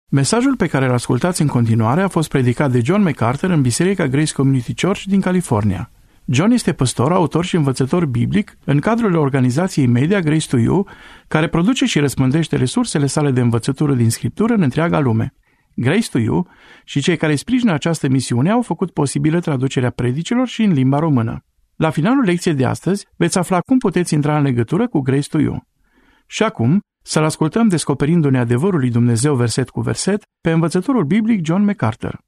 Mesajul pe care îl ascultați în continuare a fost predicat de John MacArthur în Biserica Grace Community Church din California. John este păstor, autor și învățător biblic în cadrul organizației media Grace to You, care produce și răspândește resursele sale de învățătură din Scriptură în întreaga lume. Grace to You și cei care sprijină această misiune au făcut posibilă traducerea predicilor și în limba română. La finalul lecției de astăzi veți afla cum puteți intra în legătură cu Grace to You. Și acum, să-l ascultăm descoperindu-ne adevărul lui Dumnezeu verset cu verset pe învățătorul biblic John MacArthur.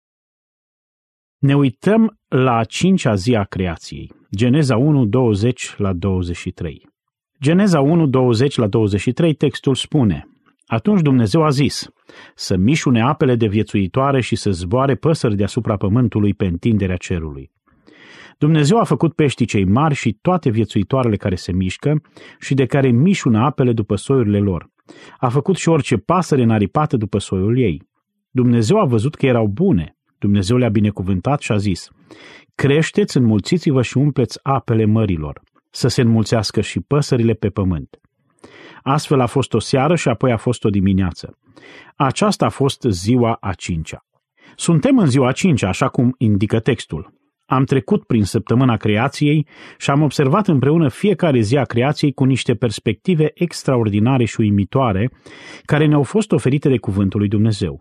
Ne uităm la a cincea zi a creației, Geneza 1, 20 la 23. Geneza 1, 20 la 23, textul spune: Atunci Dumnezeu a zis, să mișune apele de viețuitoare și să zboare păsări deasupra pământului pe întinderea cerului. Dumnezeu a făcut peștii cei mari și toate viețuitoarele care se mișcă și de care mișună apele după soiurile lor. A făcut și orice pasăre înaripată după soiul ei. Dumnezeu a văzut că erau bune. Dumnezeu le-a binecuvântat și a zis: creșteți, înmulțiți-vă și umpleți apele mărilor, să se înmulțească și păsările pe pământ. Astfel a fost o seară și apoi a fost o dimineață. Aceasta a fost ziua a cincea. Suntem în ziua a cincea, așa cum indică textul. Am trecut prin săptămâna creației și am observat împreună fiecare zi a creației cu niște perspective extraordinare și uimitoare care ne-au fost oferite de cuvântul lui Dumnezeu.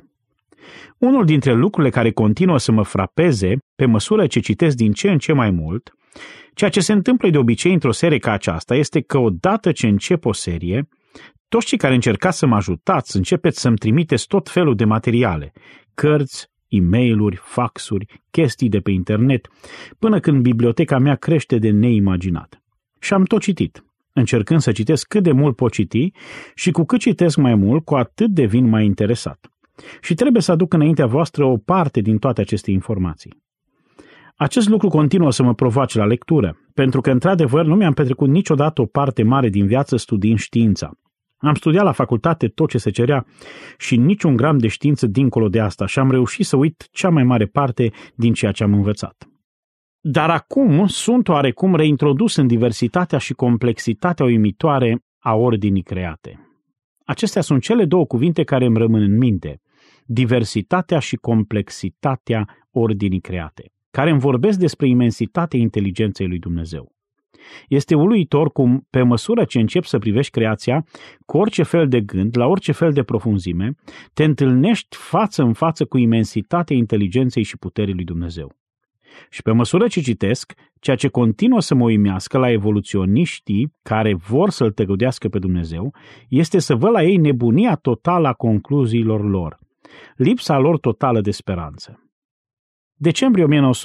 Unul dintre lucrurile care continuă să mă frapeze, pe măsură ce citesc din ce în ce mai mult, ceea ce se întâmplă de obicei într-o serie ca aceasta, este că odată ce încep o serie, toți cei care încercați să mă ajutați, începeți să-mi trimiteți tot felul de materiale, cărți, e-mail-uri, faxuri, chestii de pe internet, până când biblioteca mea crește de neimaginat. Și am tot citit, încercând să citesc cât de mult pot citi și cu cât citesc mai mult, cu atât devin mai interesat. Și trebuie să aduc înaintea voastră o parte din toate aceste informații. Acest lucru continuă să mă provoace la lectură, pentru că, într-adevăr, nu mi-am petrecut niciodată o parte mare din viață studiind știința. Am studiat la facultate tot ce se cerea și niciun gram de știință dincolo de asta și am reușit să uit cea mai mare parte din ceea ce am învățat. Dar acum sunt oarecum reintrodus în diversitatea și complexitatea uimitoare a ordinii create. Acestea sunt cele două cuvinte care îmi rămân în minte: diversitatea și complexitatea ordinii create, care îmi vorbesc despre imensitatea inteligenței lui Dumnezeu. Este uluitor cum, pe măsură ce începi să privești creația, cu orice fel de gând, la orice fel de profunzime, te întâlnești față în față cu imensitatea inteligenței și puterii lui Dumnezeu. Și pe măsură ce citesc, ceea ce continuă să mă uimească la evoluționiștii care vor să-L tăgăduiască pe Dumnezeu, este să văd la ei nebunia totală a concluziilor lor, lipsa lor totală de speranță. Decembrie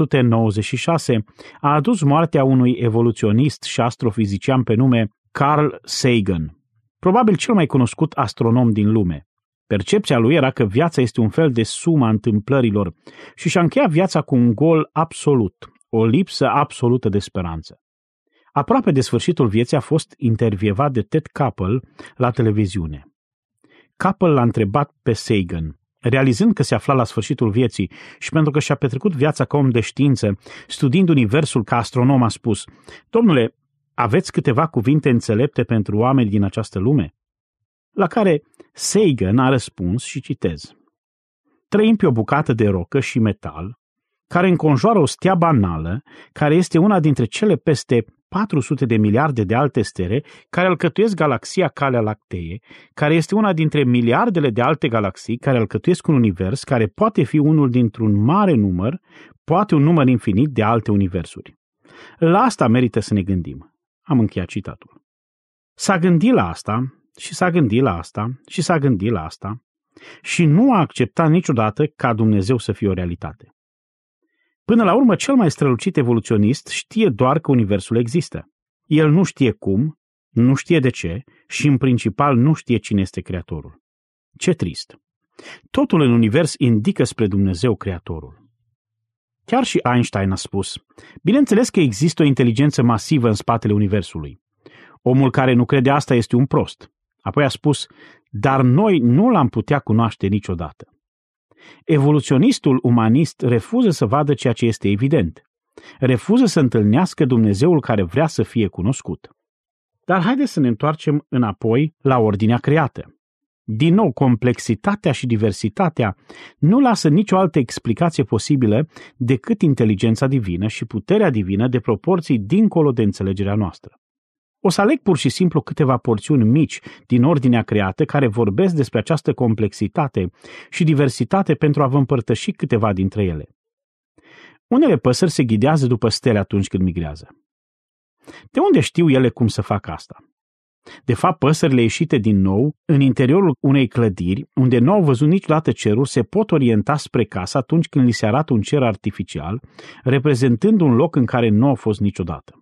1996 a adus moartea unui evoluționist și astrofizician pe nume Carl Sagan, probabil cel mai cunoscut astronom din lume. Percepția lui era că viața este un fel de sumă a întâmplărilor și și-a încheiat viața cu un gol absolut, o lipsă absolută de speranță. Aproape de sfârșitul vieții a fost intervievat de Ted Koppel la televiziune. Koppel l-a întrebat pe Sagan, realizând că se afla la sfârșitul vieții și pentru că și-a petrecut viața ca om de știință, studiind universul ca astronom, a spus: Domnule, aveți câteva cuvinte înțelepte pentru oameni din această lume? La care Sagan a răspuns și citez: trăim pe o bucată de rocă și metal care înconjoară o stea banală, care este una dintre cele peste 400 de miliarde de alte stele care alcătuiesc galaxia Calea Lactee, care este una dintre miliardele de alte galaxii care alcătuiesc un univers care poate fi unul dintr-un mare număr, poate un număr infinit de alte universuri. La asta merită să ne gândim. Am încheiat citatul. S-a gândit la asta și s-a gândit la asta și s-a gândit la asta și nu a acceptat niciodată ca Dumnezeu să fie o realitate. Până la urmă, cel mai strălucit evoluționist știe doar că universul există. El nu știe cum, nu știe de ce și, în principal, nu știe cine este Creatorul. Ce trist! Totul în univers indică spre Dumnezeu Creatorul. Chiar și Einstein a spus: bineînțeles că există o inteligență masivă în spatele universului. Omul care nu crede asta este un prost. Apoi a spus: dar noi nu l-am putea cunoaște niciodată. Evoluționistul umanist refuză să vadă ceea ce este evident. Refuză să întâlnească Dumnezeul care vrea să fie cunoscut. Dar haideți să ne întoarcem înapoi la ordinea creată. Din nou, complexitatea și diversitatea nu lasă nicio altă explicație posibilă decât inteligența divină și puterea divină de proporții dincolo de înțelegerea noastră. O să aleg pur și simplu câteva porțiuni mici din ordinea creată care vorbesc despre această complexitate și diversitate pentru a vă împărtăși câteva dintre ele. Unele păsări se ghidează după stele atunci când migrează. De unde știu ele cum să facă asta? De fapt, păsările ieșite din nou în interiorul unei clădiri, unde nu au văzut niciodată cerul, se pot orienta spre casă atunci când li se arată un cer artificial, reprezentând un loc în care nu au fost niciodată.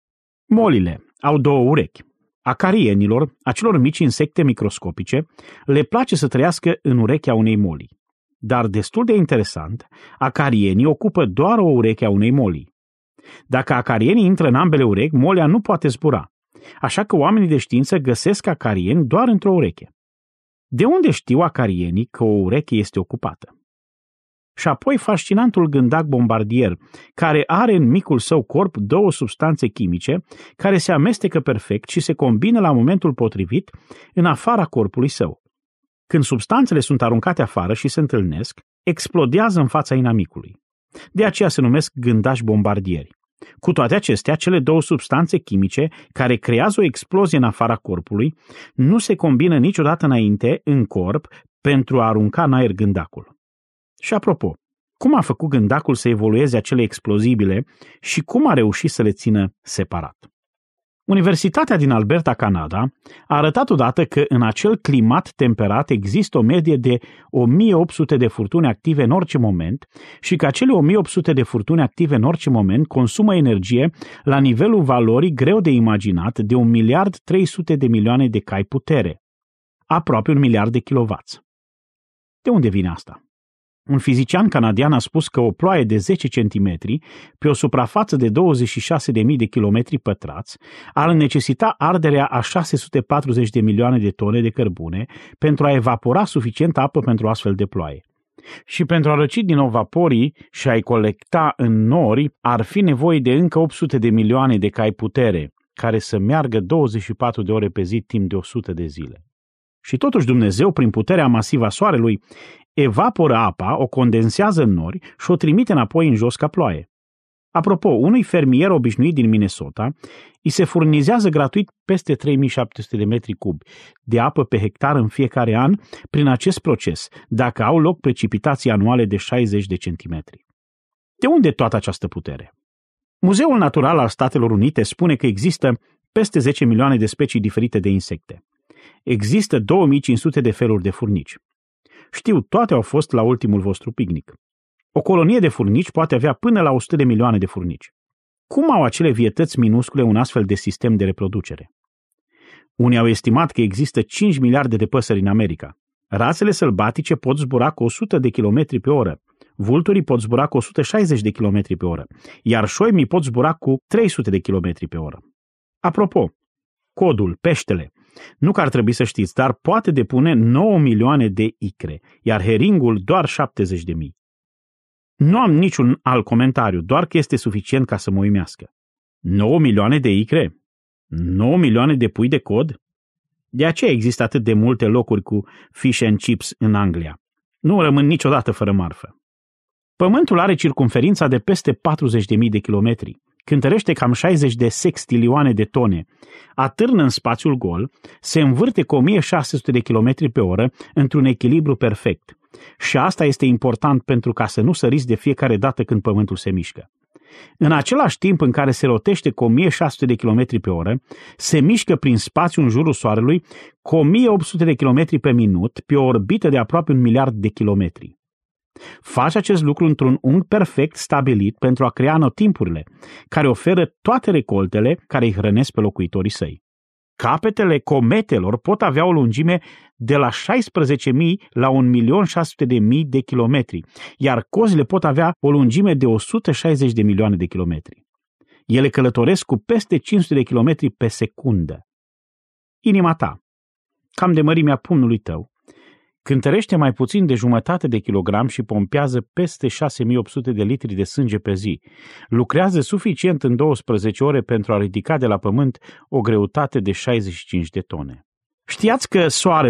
Molile au două urechi. Acarienilor, acelor mici insecte microscopice, le place să trăiască în urechea unei moli. Dar destul de interesant, acarienii ocupă doar o ureche a unei molii. Dacă acarienii intră în ambele urechi, molia nu poate zbura. Așa că oamenii de știință găsesc acarieni doar într-o ureche. De unde știu acarienii că o ureche este ocupată? Și apoi fascinantul gândac bombardier, care are în micul său corp două substanțe chimice care se amestecă perfect și se combină la momentul potrivit în afara corpului său. Când substanțele sunt aruncate afară și se întâlnesc, explodează în fața inamicului. De aceea se numesc gândași bombardieri. Cu toate acestea, cele două substanțe chimice care creează o explozie în afara corpului nu se combină niciodată înainte în corp pentru a arunca în aer gândacul. Și apropo, cum a făcut gândacul să evolueze acele explozibile și cum a reușit să le țină separat? Universitatea din Alberta, Canada, a arătat odată că în acel climat temperat există o medie de 1800 de furtuni active în orice moment și că acele 1800 de furtuni active în orice moment consumă energie la nivelul valorii greu de imaginat de 1.300 milioane de cai putere, aproape 1 miliard de kilowați. De unde vine asta? Un fizician canadian a spus că o ploaie de 10 cm pe o suprafață de 26.000 de kilometri pătrați ar necesita arderea a 640 de milioane de tone de cărbune pentru a evapora suficientă apă pentru astfel de ploaie. Și pentru a răci din nou vaporii și a-i colecta în nori ar fi nevoie de încă 800 de milioane de cai putere, care să meargă 24 de ore pe zi timp de 100 de zile. Și totuși Dumnezeu, prin puterea masivă a soarelui, evaporă apa, o condensează în nori și o trimite înapoi în jos ca ploaie. Apropo, unui fermier obișnuit din Minnesota îi se furnizează gratuit peste 3700 de metri cubi de apă pe hectar în fiecare an prin acest proces, dacă au loc precipitații anuale de 60 de centimetri. De unde toată această putere? Muzeul Natural al Statelor Unite spune că există peste 10 milioane de specii diferite de insecte. Există 2500 de feluri de furnici. Știu, toate au fost la ultimul vostru picnic. O colonie de furnici poate avea până la 100 de milioane de furnici. Cum au acele vietăți minuscule un astfel de sistem de reproducere? Unii au estimat că există 5 miliarde de păsări în America. Rațele sălbatice pot zbura cu 100 de km pe oră, vulturii pot zbura cu 160 de km pe oră, iar șoimii pot zbura cu 300 de km pe oră. Apropo, codul, peștele, nu că ar trebui să știți, dar poate depune 9 milioane de icre, iar heringul doar 70 de mii. Nu am niciun alt comentariu, doar că este suficient ca să mă uimească. 9 milioane de icre? 9 milioane de pui de cod? De aceea există atât de multe locuri cu fish and chips în Anglia. Nu rămân niciodată fără marfă. Pământul are circumferința de peste 40.000 de kilometri, cântărește cam 60 de sextilioane de tone, atârnă în spațiul gol, se învârte cu 1600 de kilometri pe oră într-un echilibru perfect. Și asta este important pentru ca să nu săriți de fiecare dată când pământul se mișcă. În același timp în care se rotește cu 1600 de km pe oră, se mișcă prin spațiu în jurul Soarelui cu 1800 de km pe minut pe o orbită de aproape 1 miliard de kilometri. Face acest lucru într-un unghi perfect stabilit pentru a crea anotimpurile, care oferă toate recoltele care îi hrănesc pe locuitorii săi. Capetele cometelor pot avea o lungime de la 16.000 la 1.600.000 de kilometri, iar cozile pot avea o lungime de 160 de milioane de kilometri. Ele călătoresc cu peste 500 de kilometri pe secundă. Inima ta, cam de mărimea pumnului tău, cântărește mai puțin de jumătate de kilogram și pompează peste 6.800 de litri de sânge pe zi. Lucrează suficient în 12 ore pentru a ridica de la pământ o greutate de 65 de tone. Știați că Soarele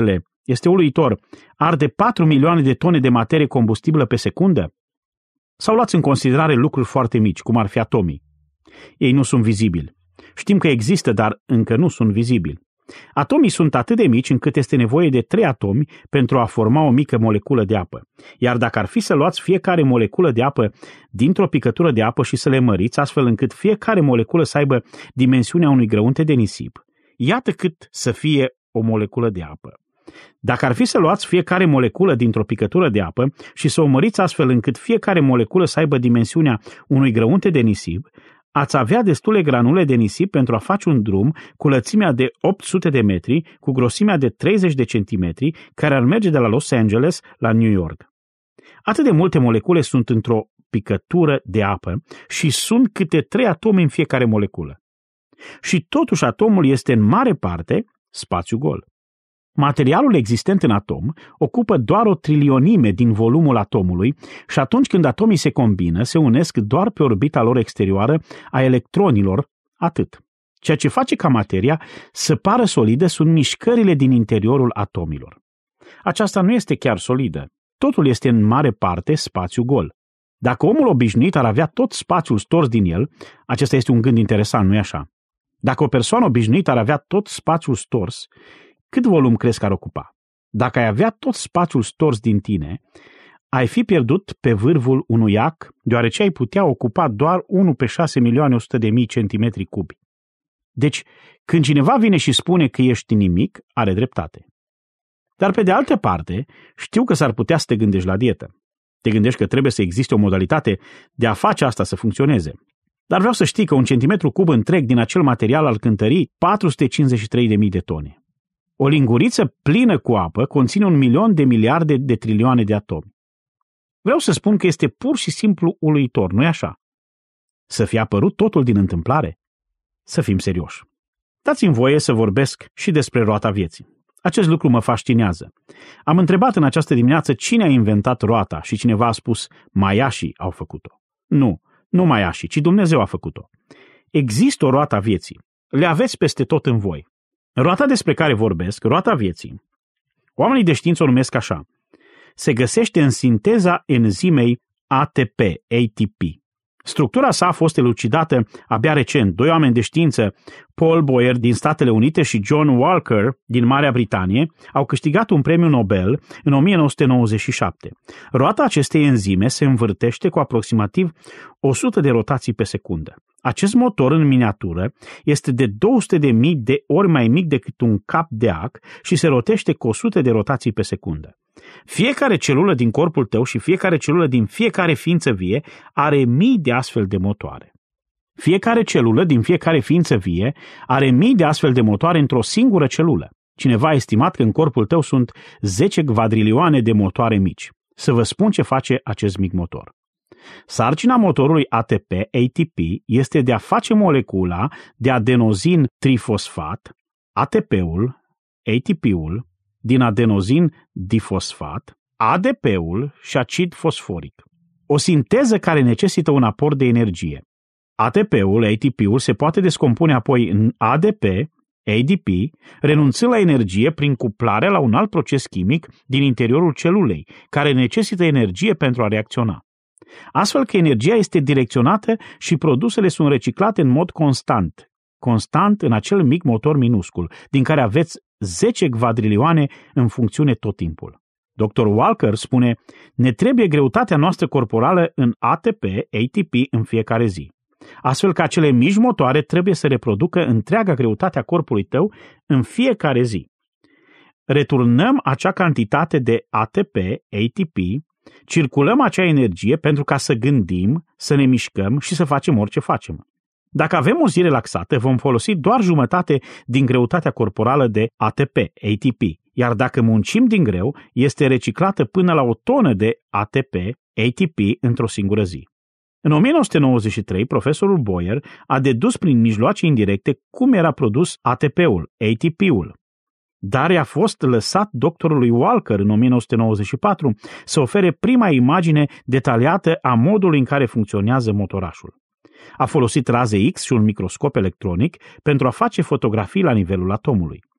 Este uluitor. Arde 4 milioane de tone de materie combustibilă pe secundă? Sau luați în considerare lucruri foarte mici, cum ar fi atomii. Ei nu sunt vizibili. Știm că există, dar încă nu sunt vizibili. Atomii sunt atât de mici încât este nevoie de 3 atomi pentru a forma o mică moleculă de apă. Iar dacă ar fi să luați fiecare moleculă de apă dintr-o picătură de apă și să le măriți astfel încât fiecare moleculă să aibă dimensiunea unui grăunte de nisip, iată cât să fie o moleculă de apă. Dacă ar fi să luați fiecare moleculă dintr-o picătură de apă și să o măriți astfel încât fiecare moleculă să aibă dimensiunea unui grăunte de nisip, ați avea destule granule de nisip pentru a face un drum cu lățimea de 800 de metri, cu grosimea de 30 de centimetri, care ar merge de la Los Angeles la New York. Atât de multe molecule sunt într-o picătură de apă și sunt câte 3 atomi în fiecare moleculă. Și totuși atomul este în mare parte spațiu gol. Materialul existent în atom ocupă doar o trilionime din volumul atomului și atunci când atomii se combină, se unesc doar pe orbita lor exterioară a electronilor, atât. Ceea ce face ca materia să pară solidă sunt mișcările din interiorul atomilor. Aceasta nu este chiar solidă. Totul este în mare parte spațiu gol. Dacă omul obișnuit ar avea tot spațiul stors din el, acesta este un gând interesant, nu-i așa? Dacă o persoană obișnuită ar avea tot spațiul stors, cât volum crezi că ar ocupa? Dacă ai avea tot spațiul stors din tine, ai fi pierdut pe vârful unui iac, deoarece ai putea ocupa doar 1 pe 6.100.000 centimetri cubi. Deci, când cineva vine și spune că ești nimic, are dreptate. Dar pe de altă parte, știu că s-ar putea să te gândești la dietă. Te gândești că trebuie să existe o modalitate de a face asta să funcționeze. Dar vreau să știi că 1 centimetru cub întreg din acel material al cântării 453.000 de tone. O linguriță plină cu apă conține 1 milion de miliarde de trilioane de atomi. Vreau să spun că este pur și simplu uluitor, nu-i așa? Să fie apărut totul din întâmplare? Să fim serioși. Dați-mi voie să vorbesc și despre roata vieții. Acest lucru mă fascinează. Am întrebat în această dimineață cine a inventat roata și cineva a spus maiașii au făcut-o. Nu maiașii, ci Dumnezeu a făcut-o. Există o roată a vieții. Le aveți peste tot în voi. Roata despre care vorbesc, roata vieții, oamenii de știință o numesc așa. Se găsește în sinteza enzimei ATP. Structura sa a fost elucidată abia recent. 2 oameni de știință, Paul Boyer din Statele Unite și John Walker din Marea Britanie, au câștigat un premiu Nobel în 1997. Roata acestei enzime se învârtește cu aproximativ 100 de rotații pe secundă. Acest motor în miniatură este de 200.000 de ori mai mic decât un cap de ac și se rotește cu 100 de rotații pe secundă. Fiecare celulă din corpul tău și fiecare celulă din fiecare ființă vie are mii de astfel de motoare. Fiecare celulă din fiecare ființă vie are mii de astfel de motoare într-o singură celulă. Cineva a estimat că în corpul tău sunt 10 quadrilioane de motoare mici. Să vă spun ce face acest mic motor. Sarcina motorului ATP este de a face molecula de adenozin trifosfat, ATP-ul, ATP-ul, din adenozin difosfat, ADP-ul și acid fosforic. O sinteză care necesită un aport de energie. ATP-ul, ATP-ul se poate descompune apoi în ADP, ADP, renunțând la energie prin cuplarea la un alt proces chimic din interiorul celulei, care necesită energie pentru a reacționa. Astfel că energia este direcționată și produsele sunt reciclate în mod constant în acel mic motor minuscul, din care aveți 10 quadrilioane în funcțiune tot timpul. Dr. Walker spune, ne trebuie greutatea noastră corporală în ATP, ATP în fiecare zi. Astfel că acele mici motoare trebuie să reproducă întreaga greutate a corpului tău în fiecare zi. Returnăm acea cantitate de ATP, ATP, circulăm acea energie pentru ca să gândim, să ne mișcăm și să facem orice facem. Dacă avem o zi relaxată, vom folosi doar jumătate din greutatea corporală de ATP, ATP, iar dacă muncim din greu, este reciclată până la 1 tonă de ATP, ATP într-o singură zi. În 1993, profesorul Boyer a dedus prin mijloace indirecte cum era produs ATP-ul, ATP-ul. Dar i-a fost lăsat doctorului Walker în 1994 să ofere prima imagine detaliată a modului în care funcționează motorașul. A folosit raze X și un microscop electronic pentru a face fotografii la nivelul atomului.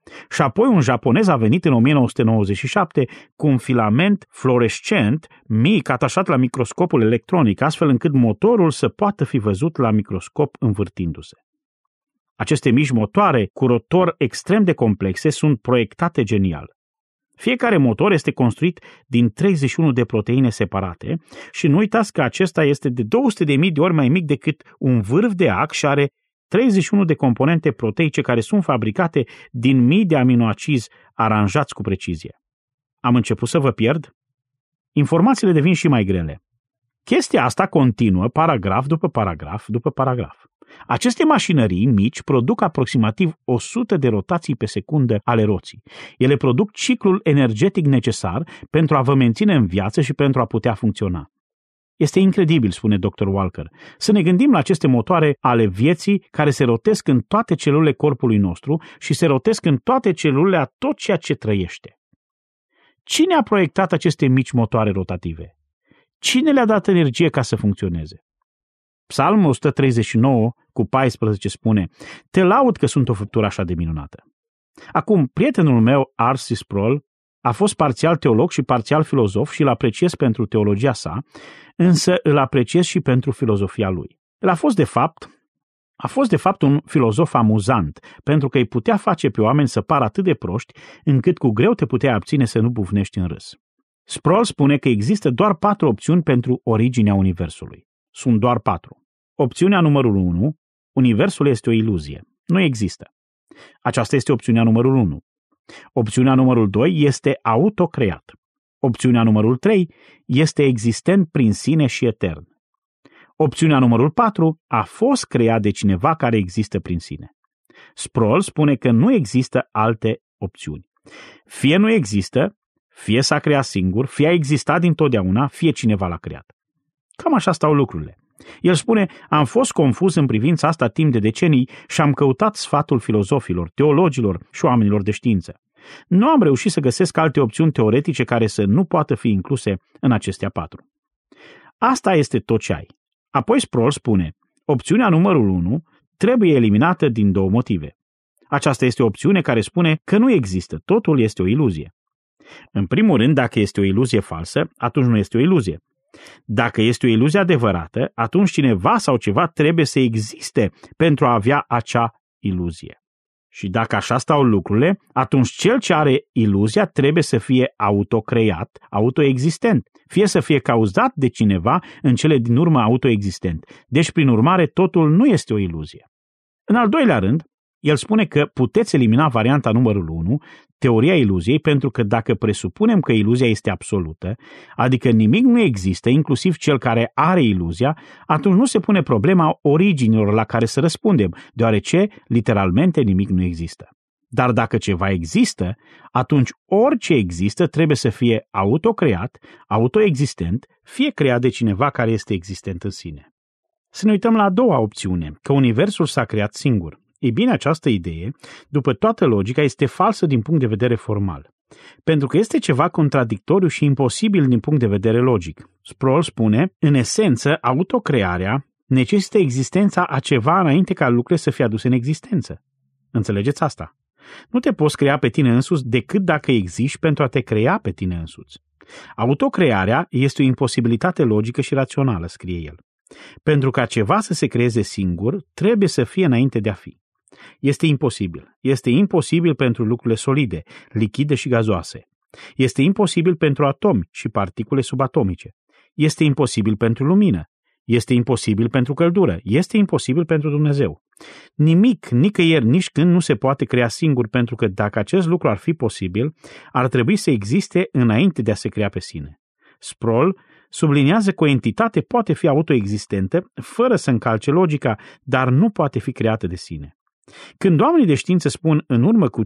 Și apoi un japonez a venit în 1997 cu un filament fluorescent mic atașat la microscopul electronic, astfel încât motorul să poată fi văzut la microscop învârtindu-se. Aceste mici motoare cu rotor extrem de complexe sunt proiectate genial. Fiecare motor este construit din 31 de proteine separate și nu uitați că acesta este de 200.000 de ori mai mic decât un vârf de ac și are 31 de componente proteice care sunt fabricate din mii de aminoacizi aranjați cu precizie. Am început să vă pierd? Informațiile devin și mai grele. Chestia asta continuă paragraf după paragraf după paragraf. Aceste mașinării mici produc aproximativ 100 de rotații pe secundă ale roții. Ele produc ciclul energetic necesar pentru a vă menține în viață și pentru a putea funcționa. Este incredibil, spune Dr. Walker, să ne gândim la aceste motoare ale vieții care se rotesc în toate celulele corpului nostru și se rotesc în toate celulele a tot ceea ce trăiește. Cine a proiectat aceste mici motoare rotative? Cine le-a dat energie ca să funcționeze? Psalmul 139 cu 14 spune: Te laud că sunt o făptură așa de minunată. Acum, prietenul meu, R.C. Sproul, a fost parțial teolog și parțial filozof și îl apreciez pentru teologia sa, însă îl apreciez și pentru filozofia lui. El a fost de fapt un filozof amuzant, pentru că îi putea face pe oameni să pară atât de proști, încât cu greu te puteai abține să nu bufnești în râs. Sproul spune că există doar 4 opțiuni pentru originea Universului. Sunt doar 4. Opțiunea numărul 1, Universul este o iluzie. Nu există. Aceasta este opțiunea numărul 1. Opțiunea numărul 2 este autocreat. Opțiunea numărul 3 este existent prin sine și etern. Opțiunea numărul 4 a fost creat de cineva care există prin sine. Sproul spune că nu există alte opțiuni. Fie nu există, fie s-a creat singur, fie a existat dintotdeauna, fie cineva l-a creat. Cam așa stau lucrurile. El spune: am fost confuz în privința asta timp de decenii și am căutat sfatul filozofilor, teologilor și oamenilor de știință. Nu am reușit să găsesc alte opțiuni teoretice care să nu poată fi incluse în acestea 4. Asta este tot ce ai. Apoi Sproul spune: opțiunea numărul 1 trebuie eliminată din 2 motive. Aceasta este o opțiune care spune că nu există, totul este o iluzie. În primul rând, dacă este o iluzie falsă, atunci nu este o iluzie. Dacă este o iluzie adevărată, atunci cineva sau ceva trebuie să existe pentru a avea acea iluzie. Și dacă așa stau lucrurile, atunci cel ce are iluzia trebuie să fie autocreat, autoexistent, fie să fie cauzat de cineva în cele din urmă autoexistent. Deci, prin urmare, totul nu este o iluzie. În al doilea rând, el spune că puteți elimina varianta numărul 1, teoria iluziei, pentru că dacă presupunem că iluzia este absolută, adică nimic nu există, inclusiv cel care are iluzia, atunci nu se pune problema originilor la care să răspundem, deoarece, literalmente, nimic nu există. Dar dacă ceva există, atunci orice există trebuie să fie autocreat, autoexistent, fie creat de cineva care este existent în sine. Să ne uităm la a doua opțiune, că universul s-a creat singur. Ei bine, această idee, după toată logica, este falsă din punct de vedere formal, pentru că este ceva contradictoriu și imposibil din punct de vedere logic. Sproul spune: în esență, autocrearea necesită existența a ceva înainte ca lucrurile să fie aduse în existență. Înțelegeți asta? Nu te poți crea pe tine însuți decât dacă existi pentru a te crea pe tine însuți. Autocrearea este o imposibilitate logică și rațională, scrie el. Pentru ca ceva să se creeze singur, trebuie să fie înainte de a fi. Este imposibil. Este imposibil pentru lucrurile solide, lichide și gazoase. Este imposibil pentru atomi și particule subatomice. Este imposibil pentru lumină. Este imposibil pentru căldură. Este imposibil pentru Dumnezeu. Nimic, nicăieri, nici când nu se poate crea singur, pentru că dacă acest lucru ar fi posibil, ar trebui să existe înainte de a se crea pe sine. Sproul subliniază că o entitate poate fi autoexistentă, fără să încalce logica, dar nu poate fi creată de sine. Când oamenii de știință spun în urmă cu 15-20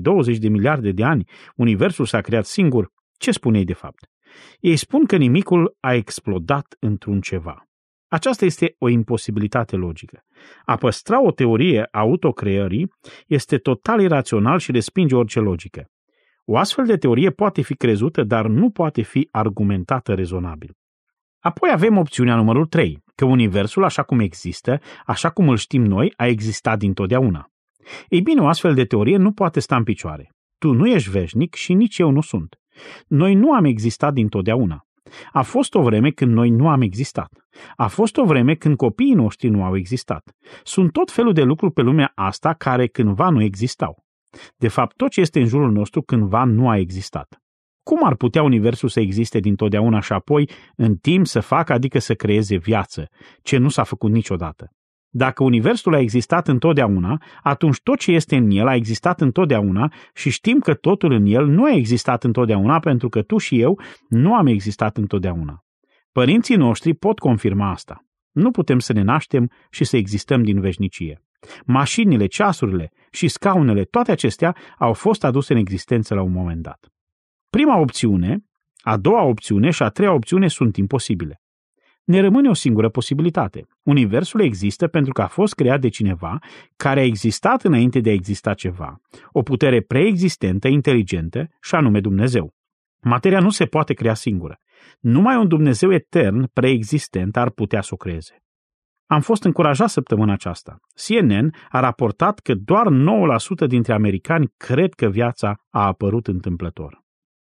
de miliarde de ani universul s-a creat singur, ce spun ei de fapt? Ei spun că nimicul a explodat într-un ceva. Aceasta este o imposibilitate logică. A păstra o teorie a autocreării este total irațional și respinge orice logică. O astfel de teorie poate fi crezută, dar nu poate fi argumentată rezonabil. Apoi avem opțiunea numărul 3, că universul, așa cum există, așa cum îl știm noi, a existat dintotdeauna. Ei bine, o astfel de teorie nu poate sta în picioare. Tu nu ești veșnic și nici eu nu sunt. Noi nu am existat dintotdeauna. A fost o vreme când noi nu am existat. A fost o vreme când copiii noștri nu au existat. Sunt tot felul de lucruri pe lumea asta care cândva nu existau. De fapt, tot ce este în jurul nostru cândva nu a existat. Cum ar putea universul să existe dintotdeauna și apoi, în timp, să facă, adică să creeze viață, ce nu s-a făcut niciodată? Dacă universul a existat întotdeauna, atunci tot ce este în el a existat întotdeauna și știm că totul în el nu a existat întotdeauna pentru că tu și eu nu am existat întotdeauna. Părinții noștri pot confirma asta. Nu putem să ne naștem și să existăm din veșnicie. Mașinile, ceasurile și scaunele, toate acestea au fost aduse în existență la un moment dat. Prima opțiune, a doua opțiune și a treia opțiune sunt imposibile. Ne rămâne o singură posibilitate. Universul există pentru că a fost creat de cineva care a existat înainte de a exista ceva, o putere preexistentă, inteligentă, și anume Dumnezeu. Materia nu se poate crea singură. Numai un Dumnezeu etern, preexistent, ar putea să o creeze. Am fost încurajat săptămâna aceasta. CNN a raportat că doar 9% dintre americani cred că viața a apărut întâmplător.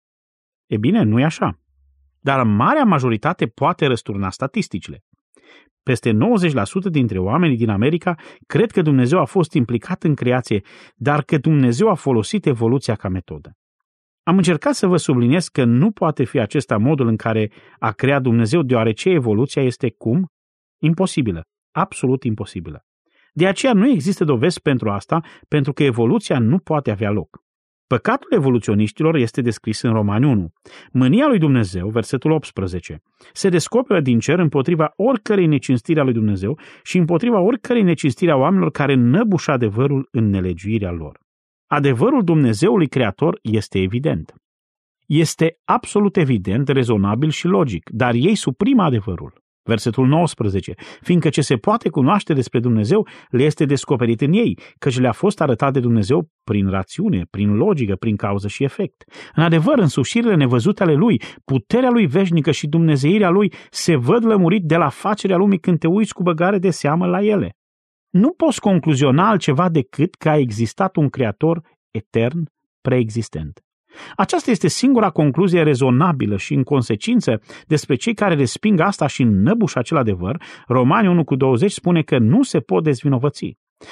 E bine, nu e așa. Dar marea majoritate poate răsturna statisticile. Peste 90% dintre oamenii din America cred că Dumnezeu a fost implicat în creație, dar că Dumnezeu a folosit evoluția ca metodă. Am încercat să vă subliniez că nu poate fi acesta modul în care a creat Dumnezeu, deoarece evoluția este cum? Imposibilă. Absolut imposibilă. De aceea nu există dovezi pentru asta, pentru că evoluția nu poate avea loc. Păcatul evoluționiștilor este descris în Romani 1. Mânia lui Dumnezeu, versetul 18, se descoperă din cer împotriva oricărei necinstiri a lui Dumnezeu și împotriva oricărei necinstiri a oamenilor care năbușă adevărul în nelegiuirea lor. Adevărul Dumnezeului Creator este evident. Este absolut evident, rezonabil și logic, dar ei suprimă adevărul. Versetul 19, fiindcă ce se poate cunoaște despre Dumnezeu le este descoperit în ei, căci le-a fost arătat de Dumnezeu prin rațiune, prin logică, prin cauză și efect. În adevăr, însușirile nevăzute ale Lui, puterea Lui veșnică și dumnezeirea Lui se văd lămurit de la facerea lumii când te uiți cu băgare de seamă la ele. Nu poți concluziona altceva decât că a existat un Creator etern, preexistent. Aceasta este singura concluzie rezonabilă și, în consecință, despre cei care resping asta și înnăbușă acel adevăr, Romani 1:20 spune că nu se pot dezvinovăți.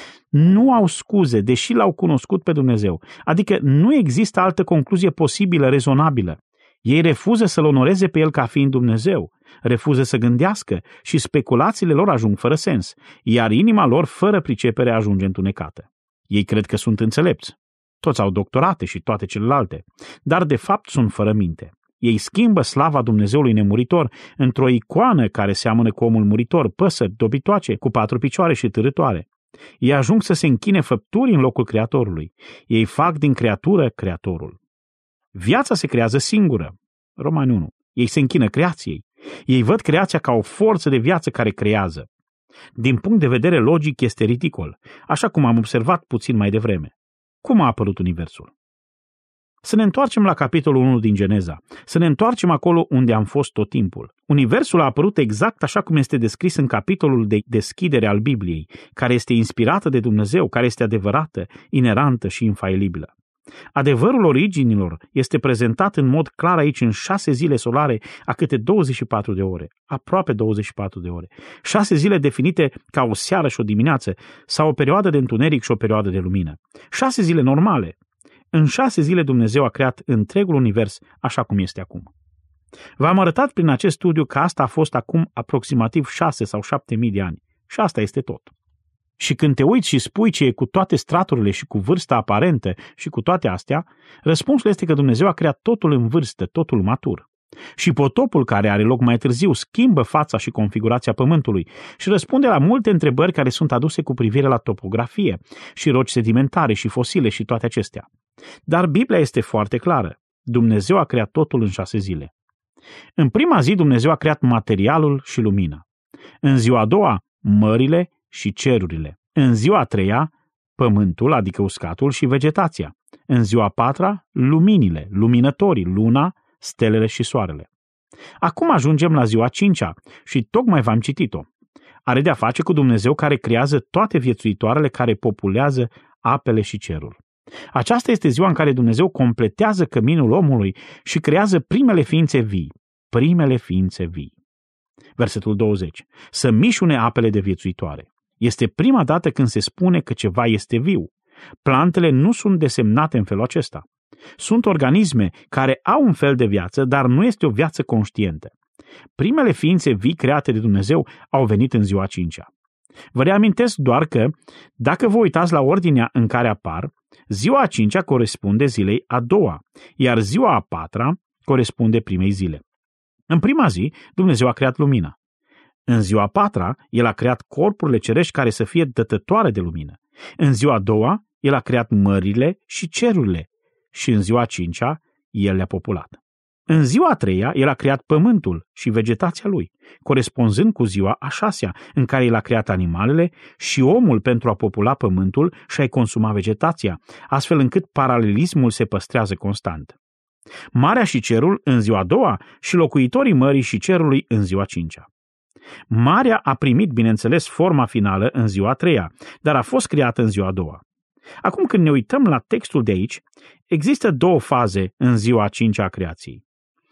Nu au scuze, deși l-au cunoscut pe Dumnezeu, adică nu există altă concluzie posibilă, rezonabilă. Ei refuză să-L onoreze pe El ca fiind Dumnezeu, refuză să gândească și speculațiile lor ajung fără sens, iar inima lor, fără pricepere, ajunge întunecată. Ei cred că sunt înțelepți. Toți au doctorate și toate celelalte, dar de fapt sunt fără minte. Ei schimbă slava Dumnezeului nemuritor într-o icoană care seamănă cu omul muritor, păsări dobitoace, cu 4 picioare și târătoare. Ei ajung să se închine făpturii în locul Creatorului. Ei fac din creatură Creatorul. Viața se creează singură. Romani 1. Ei se închină creației. Ei văd creația ca o forță de viață care creează. Din punct de vedere logic este ridicol, așa cum am observat puțin mai devreme. Cum a apărut universul? Să ne întoarcem la capitolul 1 din Geneza, să ne întoarcem acolo unde am fost tot timpul. Universul a apărut exact așa cum este descris în capitolul de deschidere al Bibliei, care este inspirată de Dumnezeu, care este adevărată, inerantă și infailibilă. Adevărul originilor este prezentat în mod clar aici în 6 zile solare a câte 24 de ore, aproape 24 de ore. 6 zile definite ca o seară și o dimineață, sau o perioadă de întuneric și o perioadă de lumină. 6 zile normale. În 6 zile Dumnezeu a creat întregul univers așa cum este acum. V-am arătat prin acest studiu că asta a fost acum aproximativ 6 sau 7.000 de ani. Și asta este tot. Și când te uiți și spui ce e cu toate straturile și cu vârsta aparentă și cu toate astea, răspunsul este că Dumnezeu a creat totul în vârstă, totul matur. Și potopul care are loc mai târziu schimbă fața și configurația pământului și răspunde la multe întrebări care sunt aduse cu privire la topografie și roci sedimentare și fosile și toate acestea. Dar Biblia este foarte clară. Dumnezeu a creat totul în 6 zile. În prima zi Dumnezeu a creat materialul și lumina. În ziua a doua, mările și cerurile. În ziua a treia, pământul, adică uscatul și vegetația. În ziua a patra, luminile, luminătorii, luna, stelele și soarele. Acum ajungem la ziua a cincea și tocmai v-am citit-o. Are de-a face cu Dumnezeu care creează toate viețuitoarele care populează apele și cerul. Aceasta este ziua în care Dumnezeu completează căminul omului și creează primele ființe vii. Primele ființe vii. Versetul 20. Să mișune apele de viețuitoare. Este prima dată când se spune că ceva este viu. Plantele nu sunt desemnate în felul acesta. Sunt organisme care au un fel de viață, dar nu este o viață conștientă. Primele ființe vii create de Dumnezeu au venit în ziua a 5-a. Vă reamintesc doar că, dacă vă uitați la ordinea în care apar, ziua a 5-a corespunde zilei a 2-a, iar ziua a 4-a corespunde primei zile. În prima zi, Dumnezeu a creat lumina. În ziua a 4-a, El a creat corpurile cerești care să fie dătătoare de lumină. În ziua a 2-a, El a creat mările și cerurile. Și în ziua a 5-a, El le-a populat. În ziua a 3-a, El a creat pământul și vegetația lui, corespunzând cu ziua a 6-a, în care El a creat animalele și omul pentru a popula pământul și a-i consuma vegetația, astfel încât paralelismul se păstrează constant. Marea și cerul în ziua a 2-a și locuitorii mării și cerului în ziua a 5-a. Marea a primit, bineînțeles, forma finală în ziua a 3-a, dar a fost creată în ziua a 2-a. Acum când ne uităm la textul de aici, există două faze în ziua a 5-a a creației.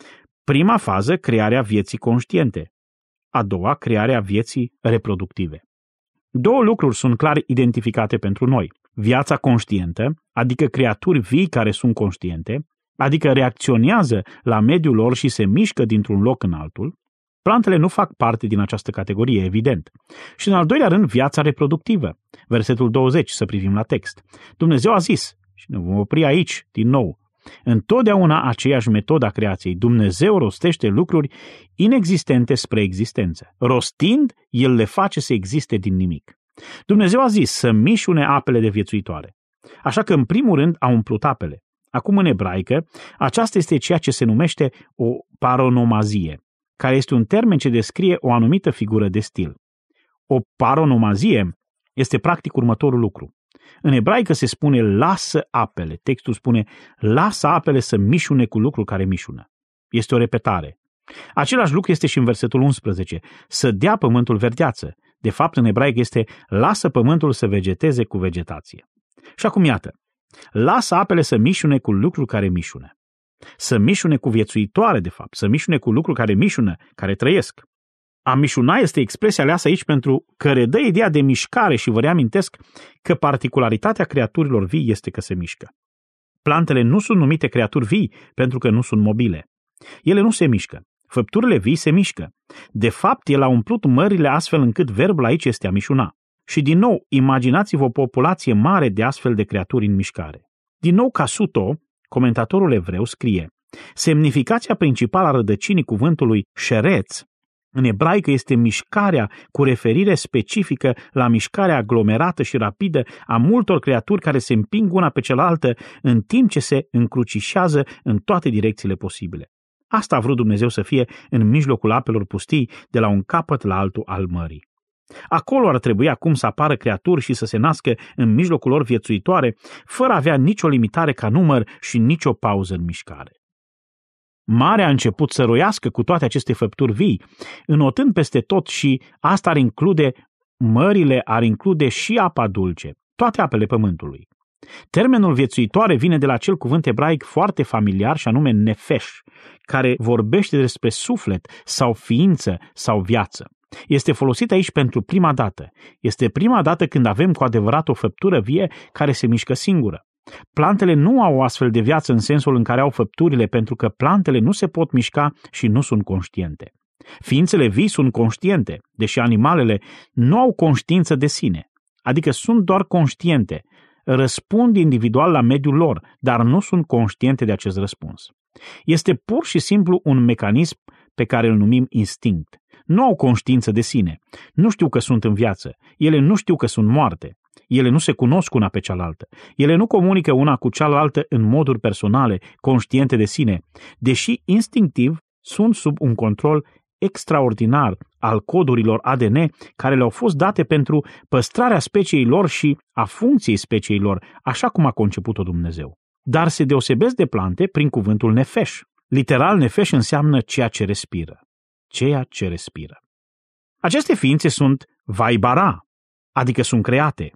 Prima fază, crearea vieții conștiente. A doua, crearea vieții reproductive. Două lucruri sunt clar identificate pentru noi. Viața conștientă, adică creaturi vii care sunt conștiente, adică reacționează la mediul lor și se mișcă dintr-un loc în altul. Plantele nu fac parte din această categorie, evident. Și în al doilea rând, viața reproductivă. Versetul 20, să privim la text. Dumnezeu a zis, și ne vom opri aici, din nou, întotdeauna aceeași metodă a creației. Dumnezeu rostește lucruri inexistente spre existență. Rostind, El le face să existe din nimic. Dumnezeu a zis să mișune apele de viețuitoare. Așa că în primul rând a umplut apele. Acum în ebraică, aceasta este ceea ce se numește o paronomazie, care este un termen ce descrie o anumită figură de stil. O paronomazie este practic următorul lucru. În ebraică se spune lasă apele. Textul spune lasă apele să mișune cu lucrul care mișună. Este o repetare. Același lucru este și în versetul 11. Să dea pământul verdeață. De fapt, în ebraică este lasă pământul să vegeteze cu vegetație. Și acum iată. Lasă apele să mișune cu lucrul care mișună. Să mișune cu viețuitoare, de fapt. Să mișune cu lucrul care mișună, care trăiesc. A mișuna este expresia aleasă aici pentru că redă ideea de mișcare și vă reamintesc că particularitatea creaturilor vii este că se mișcă. Plantele nu sunt numite creaturi vii pentru că nu sunt mobile. Ele nu se mișcă. Făpturile vii se mișcă. De fapt, El a umplut mările astfel încât verbul aici este a mișuna. Și din nou, imaginați-vă o populație mare de astfel de creaturi în mișcare. Din nou, Casuto, comentatorul evreu, scrie: semnificația principală a rădăcinii cuvântului șereț în ebraică este mișcarea cu referire specifică la mișcarea aglomerată și rapidă a multor creaturi care se împing una pe cealaltă în timp ce se încrucișează în toate direcțiile posibile. Asta a vrut Dumnezeu să fie în mijlocul apelor pustii, de la un capăt la altul al mării. Acolo ar trebui acum să apară creaturi și să se nască în mijlocul lor viețuitoare, fără a avea nicio limitare ca număr și nicio pauză în mișcare. Marea a început să roiască cu toate aceste făpturi vii, înotând peste tot și asta ar include mările, ar include și apa dulce, toate apele pământului. Termenul viețuitoare vine de la acel cuvânt ebraic foarte familiar și anume nefesh, care vorbește despre suflet sau ființă sau viață. Este folosit aici pentru prima dată. Este prima dată când avem cu adevărat o făptură vie care se mișcă singură. Plantele nu au o astfel de viață în sensul în care au făpturile, pentru că plantele nu se pot mișca și nu sunt conștiente. Ființele vii sunt conștiente, deși animalele nu au conștiință de sine, adică sunt doar conștiente, răspund individual la mediul lor, dar nu sunt conștiente de acest răspuns. Este pur și simplu un mecanism pe care îl numim instinct. Nu au conștiință de sine, nu știu că sunt în viață, ele nu știu că sunt moarte. Ele nu se cunosc una pe cealaltă. Ele nu comunică una cu cealaltă în moduri personale, conștiente de sine, deși instinctiv sunt sub un control extraordinar al codurilor ADN care le-au fost date pentru păstrarea speciei lor și a funcției speciei lor, așa cum a conceput-o Dumnezeu. Dar se deosebesc de plante prin cuvântul nefesh. Literal, nefesh înseamnă ceea ce respiră. Ceea ce respiră. Aceste ființe sunt vaibara, adică sunt create.